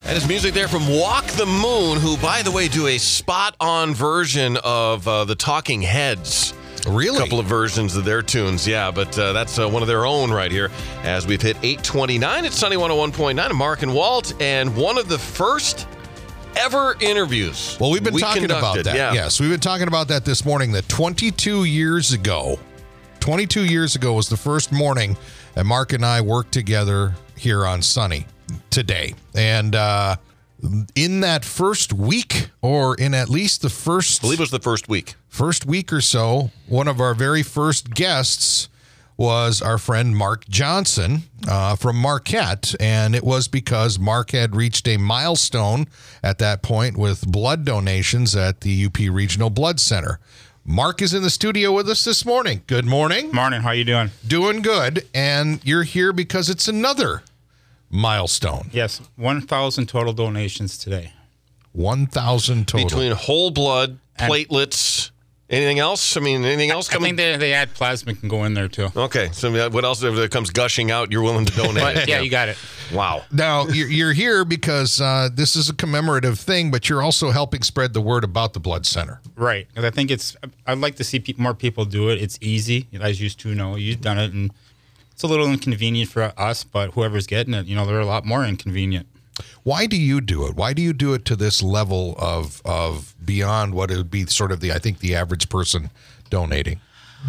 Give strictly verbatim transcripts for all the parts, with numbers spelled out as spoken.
That is music there from Walk the Moon, who, by the way, do a spot-on version of uh, the Talking Heads. Really? A couple of versions of their tunes, yeah, but uh, that's uh, one of their own right here. As we've hit eight twenty-nine, it's Sunny one oh one point nine, Mark and Walt, and one of the first ever interviews. Well, we've been we talking conducted, about that. Yeah. Yes, we've been talking about that this morning, that twenty-two years ago, twenty-two years ago was the first morning that Mark and I worked together here on Sunny today. And uh, in that first week, or in at least the first... I believe it was the first week. First week or so, one of our very first guests was our friend Mark Johnson uh, from Marquette, and it was because Mark had reached a milestone at that point with blood donations at the U P Regional Blood Center. Mark is in the studio with us this morning. Good morning. Morning. How you doing? Doing good, and you're here because it's another milestone. Yes, one thousand total donations today. one thousand total. Between whole blood, platelets, anything else? I mean, anything else I coming? think they, they add plasma can go in there too. Okay, so what else if it comes gushing out, you're willing to donate? But, yeah, you got it. Wow. Now, you're you're here because uh, this is a commemorative thing, but you're also helping spread the word about the blood center. Right. Because I think it's, I'd like to see pe- more people do it. It's easy, as you two know. You've done it, and it's a little inconvenient for us, but whoever's getting it, you know, they're a lot more inconvenient. Why do you do it? Why do you do it to this level of of beyond what it would be sort of the, I think, the average person donating?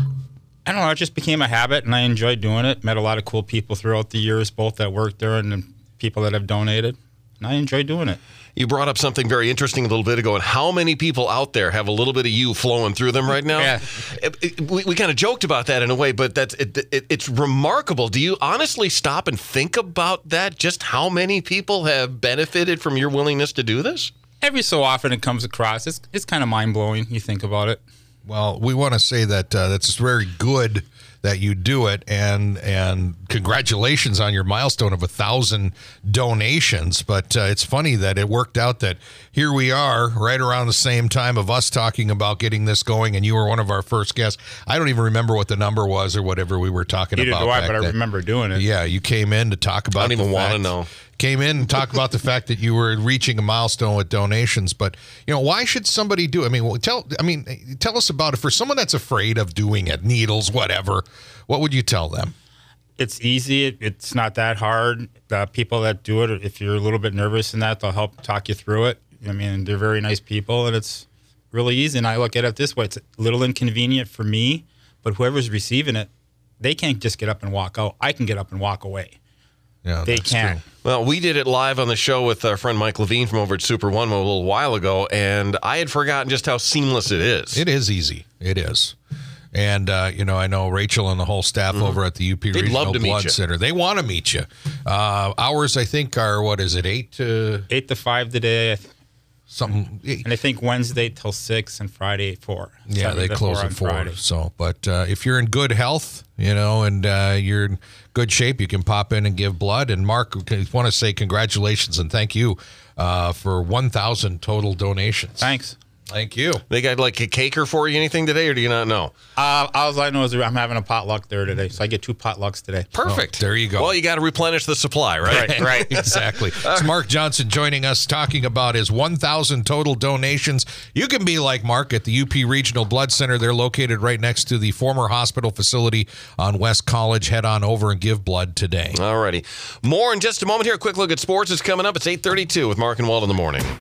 I don't know. It just became a habit, and I enjoyed doing it. Met a lot of cool people throughout the years, both that worked there and the people that have donated. And I enjoy doing it. You brought up something very interesting a little bit ago, and how many people out there have a little bit of you flowing through them right now? Yeah. It, it, we we kind of joked about that in a way, but that's it, it, it's remarkable. Do you honestly stop and think about that, just how many people have benefited from your willingness to do this? Every so often it comes across. It's, it's kind of mind-blowing. You think about it. Well, we want to say that uh, that's very good that you do it, and and congratulations on your milestone of a thousand donations. But uh, it's funny that it worked out that here we are right around the same time of us talking about getting this going, and you were one of our first guests. I don't even remember what the number was or whatever we were talking Neither about. do I, back but I then. remember doing it. Yeah, you came in to talk about. I don't even the want to fact- know. Came in and talked about the fact that you were reaching a milestone with donations, but you know, why should somebody do it? I mean, well, tell I mean, tell us about it. For someone that's afraid of doing it, needles, whatever, what would you tell them? It's easy. It, it's not that hard. The people that do it, if you're a little bit nervous in that, they'll help talk you through it. I mean, they're very nice people, and it's really easy. And I look at it this way: it's a little inconvenient for me, but whoever's receiving it, they can't just get up and walk out. I can get up and walk away. Yeah, They that's can. true. Well, we did it live on the show with our friend Mike Levine from over at Super One a little while ago, and I had forgotten just how seamless it is. It is easy. It is. And, uh, you know, I know Rachel and the whole staff Mm-hmm. over at the U P They'd Regional love to meet Blood you. Center. They want to meet you. Uh, hours, I think, are, what is it, eight to Eight to five today, I th- something? and I think Wednesday till six and Friday at four. Yeah, Seven they to close four at on four. Friday. So, but uh, if you're in good health, you know, and uh, you're in good shape, you can pop in and give blood. And Mark, I want to say congratulations and thank you uh, for one thousand total donations. Thanks. Thank you. They got like a caker for you, anything today, or do you not know? Uh, all I know is I'm having a potluck there today, so I get two potlucks today. Perfect. Oh, there you go. Well, you got to replenish the supply, right? Right, right. Exactly. It's Mark Johnson joining us, talking about his one thousand total donations. You can be like Mark at the U P Regional Blood Center. They're located right next to the former hospital facility on West College. Head on over and give blood today. All righty. More in just a moment here. A quick look at sports is coming up. It's eight thirty-two with Mark and Walt in the morning.